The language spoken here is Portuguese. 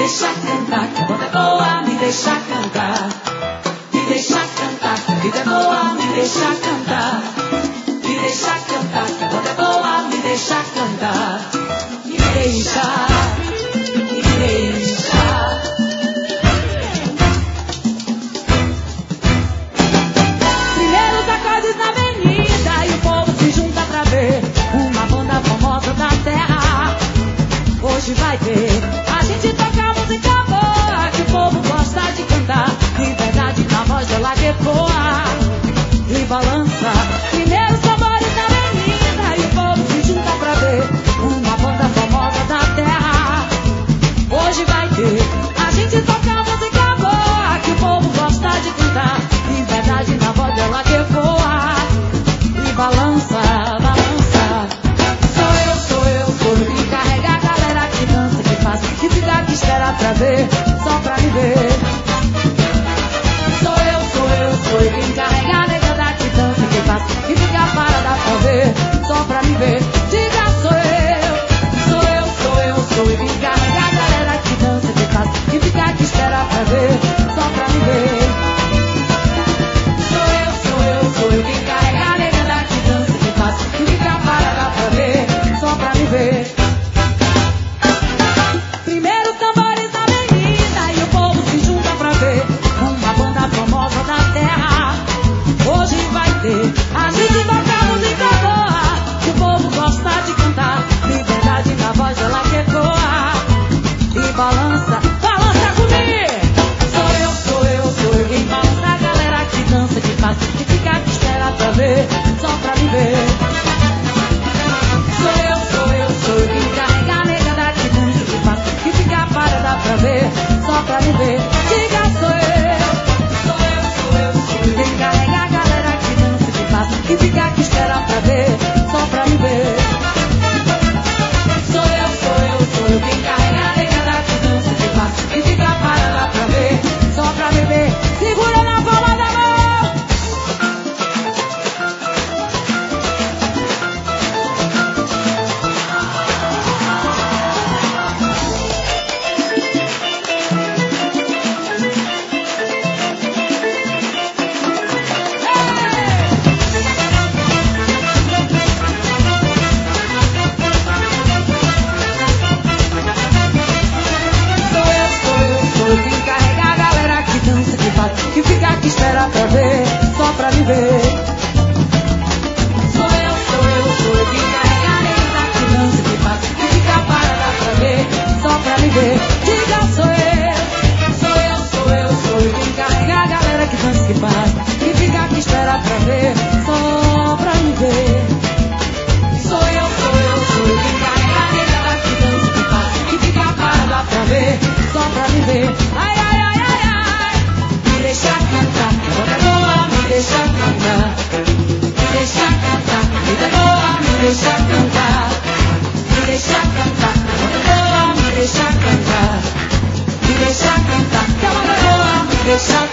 deixa cantar, que a banda é boa, me deixa cantar. Me deixa cantar, que a vida é boa, me deixa cantar. Me deixa cantar, que a banda é boa, me deixa cantar. Me deixa, me deixa. Primeiros acordes na avenida e o povo se junta pra ver uma banda famosa da terra. Hoje vai ter, a gente toca música boa que o povo gosta de cantar. Liberdade na voz dela que ecoa e balança. Primeiros sabores na avenida e o povo se junta pra ver uma banda famosa da terra. Hoje vai ter, a gente toca música boa que o povo gosta de cantar. Liberdade na voz dela que ecoa e balança, balança. Sou eu que carrega a galera que dança, que faz, que fica, que espera pra ver, só pra me ver. Sou eu quem carrega a negada que dança, que faz, que fica parada pra ver, só pra me ver. Diga sou eu quem carrega a galera que dança, que faz, que fica, que espera pra ver, só pra me ver. Sou eu quem carrega a negada que dança, que faz, que fica parada pra ver, só pra me ver. Primeiros tambores na avenida e o povo se junta pra ver uma banda famosa da terra. Hoje vai ter, a gente toca música boa que o povo gosta de cantar. Liberdade na voz dela que ecoa e balança, balança comigo. Sou eu quem balança a galera que dança, que faz, que fica, que espera pra ver, só pra me ver. Sou eu quem carrega a negada que dança, que faz, que fica parada pra ver, só pra me ver. Diga sou eu quem carrega a galera que dança, que faz, que fica, que espera pra ver, só pra me ver. Sou eu quem carrega a negada que dança, que faz, que fica parada pra ver, só pra me ver. Segura na palma da mão. Sou eu quem carrega a galera que dança, que faz, que fica, que espera pra ver, só pra me ver. Sou eu quem carrega a negada que dança, que faz, que fica parada pra ver, só pra me ver. Diga sou eu quem carrega a galera que dança, que faz, que fica, que espera pra ver, só pra me ver. Sou eu quem carrega a negada que dança, que faz, que fica parada pra ver, só pra me ver. Ai, ai, ai, ai, ai. Me deixa cantar, que a banda é boa, me deixa cantar. Me deixa cantar, que a vida é boa, me deixa cantar. Me deixa cantar, que a banda é boa, me deixa cantar. Me deixa cantar, que a banda é boa, me deixa cantar.